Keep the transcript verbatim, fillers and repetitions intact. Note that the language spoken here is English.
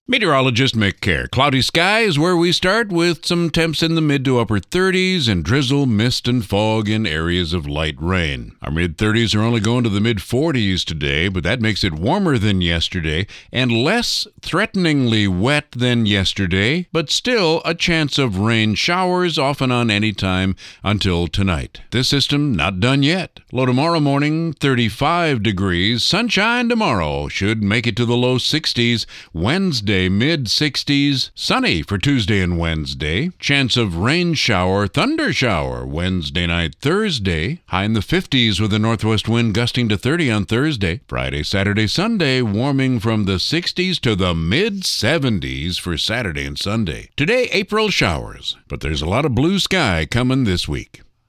Meteorologist Mick Kerr. Cloudy skies where we start with some temps in the mid to upper thirties and drizzle, mist, and fog in areas of light rain. Our mid thirties are only going to the mid forties today, but that makes it warmer than yesterday and less threateningly wet than yesterday, but still a chance of rain showers off and on any time until tonight. This system not done yet. Low tomorrow morning, thirty-five degrees. Sunshine tomorrow should make it to the low sixties. Wednesday, mid sixties. Sunny for Tuesday and Wednesday. Chance of rain shower, thunder shower Wednesday night, Thursday. High in the fifties with a northwest wind gusting to thirty on Thursday. Friday, Saturday, Sunday warming from the sixties to the mid seventies for Saturday and Sunday. Today, April showers, but there's a lot of blue sky coming this week.